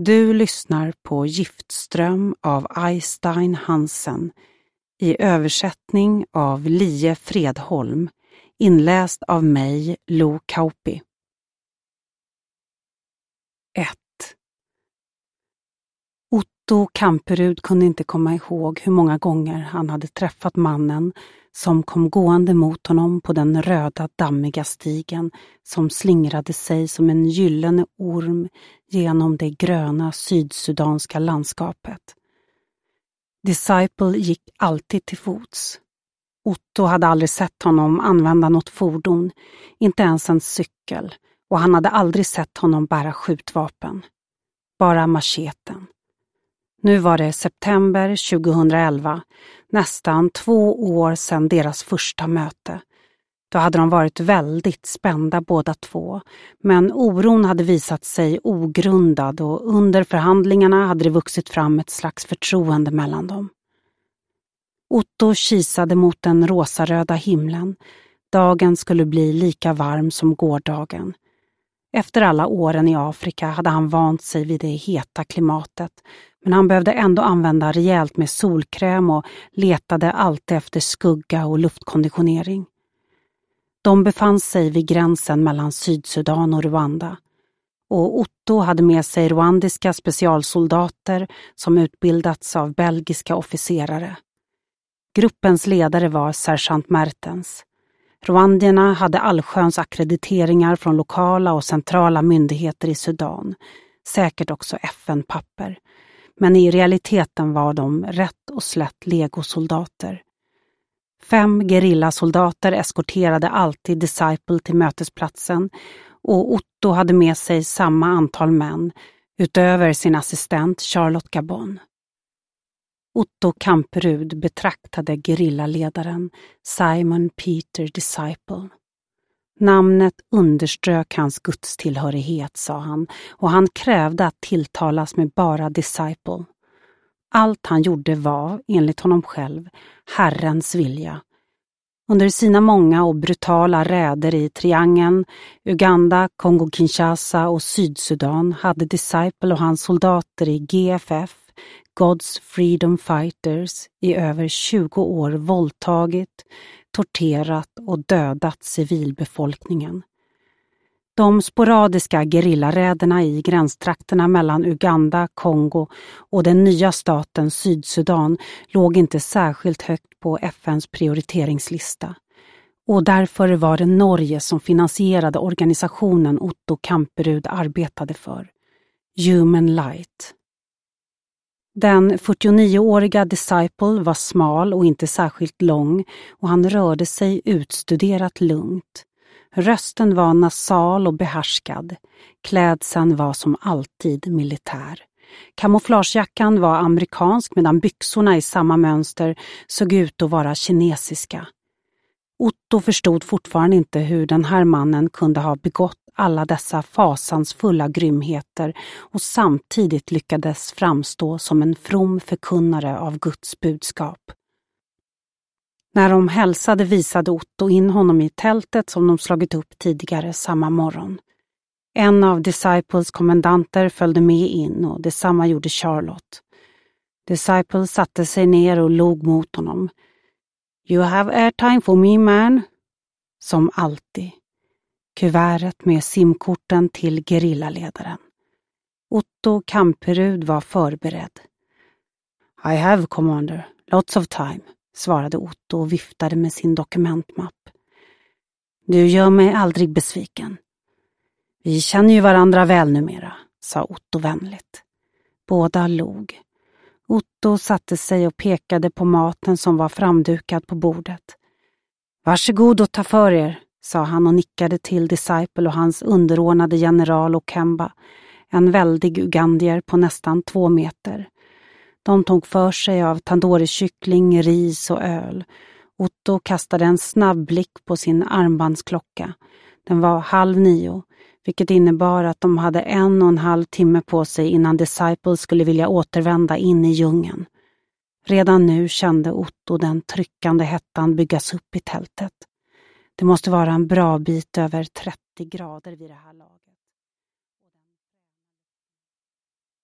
Du lyssnar på Giftström av Eystein Hansen i översättning av Lie Fredholm, inläst av mig, Lo Kauppi. 1. Otto Kamperud kunde inte komma ihåg hur många gånger han hade träffat mannen som kom gående mot honom på den röda dammiga stigen som slingrade sig som en gyllene orm genom det gröna sydsudanska landskapet. Disciple gick alltid till fots. Otto hade aldrig sett honom använda något fordon, inte ens en cykel, och han hade aldrig sett honom bära skjutvapen. Bara macheten. Nu var det september 2011, nästan 2 år sedan deras första möte. Då hade de varit väldigt spända båda två, men oron hade visat sig ogrundad och under förhandlingarna hade det vuxit fram ett slags förtroende mellan dem. Otto kisade mot den rosaröda himlen. Dagen skulle bli lika varm som gårdagen. Efter alla åren i Afrika hade han vant sig vid det heta klimatet, men han behövde ändå använda rejält med solkräm och letade alltid efter skugga och luftkonditionering. De befann sig vid gränsen mellan Sydsudan och Rwanda, och Otto hade med sig rwandiska specialsoldater som utbildats av belgiska officerare. Gruppens ledare var sergeant Mertens. Rwandierna hade allsköns akkrediteringar från lokala och centrala myndigheter i Sudan, säkert också FN-papper. Men i realiteten var de rätt och slätt legosoldater. 5 gerillasoldater eskorterade alltid Disciple till mötesplatsen, och Otto hade med sig samma antal män utöver sin assistent Charlotte Gabon. Otto Kamperud betraktade gerillaledaren Simon Peter Disciple. Namnet underströk hans gudstillhörighet, sa han, och han krävde att tilltalas med bara Disciple. Allt han gjorde var, enligt honom själv, Herrens vilja. Under sina många och brutala räder i triangeln, Uganda, Kongo-Kinshasa och Sydsudan hade Disciple och hans soldater i GFF, God's Freedom Fighters, i över 20 år våldtagit, torterat och dödat civilbefolkningen. De sporadiska gerillaräderna i gränstrakterna mellan Uganda, Kongo och den nya staten Sydsudan låg inte särskilt högt på FNs prioriteringslista. Och därför var det Norge som finansierade organisationen Otto Kamperud arbetade för, Human Light. Den 49-åriga Disciple var smal och inte särskilt lång, och han rörde sig utstuderat lugnt. Rösten var nasal och behärskad. Klädseln var som alltid militär. Kamouflagejackan var amerikansk medan byxorna i samma mönster såg ut att vara kinesiska. Otto förstod fortfarande inte hur den här mannen kunde ha begått alla dessa fasansfulla grymheter och samtidigt lyckades framstå som en from förkunnare av Guds budskap. När de hälsade visade Otto in honom i tältet som de slagit upp tidigare samma morgon. En av Disciples kommendanter följde med in, och detsamma gjorde Charlotte. Disciple satte sig ner och log mot honom. "You have airtime for me, man." Som alltid. Kuvertet med simkorten till gerillaledaren. Otto Kamperud var förberedd. "I have, commander. Lots of time", svarade Otto och viftade med sin dokumentmapp. "Du gör mig aldrig besviken." "Vi känner ju varandra väl numera", sa Otto vänligt. Båda log. Otto satte sig och pekade på maten som var framdukad på bordet. "Varsågod och ta för er", sa han och nickade till Disciple och hans underordnade general Okemba, en väldig ugandier på nästan 2 meter. De tog för sig av tandoori-kyckling, ris och öl. Otto kastade en snabb blick på sin armbandsklocka. Den var 8:30, vilket innebar att de hade 1,5 timme på sig innan Disciple skulle vilja återvända in i djungeln. Redan nu kände Otto den tryckande hettan byggas upp i tältet. Det måste vara en bra bit över 30 grader vid det här laget.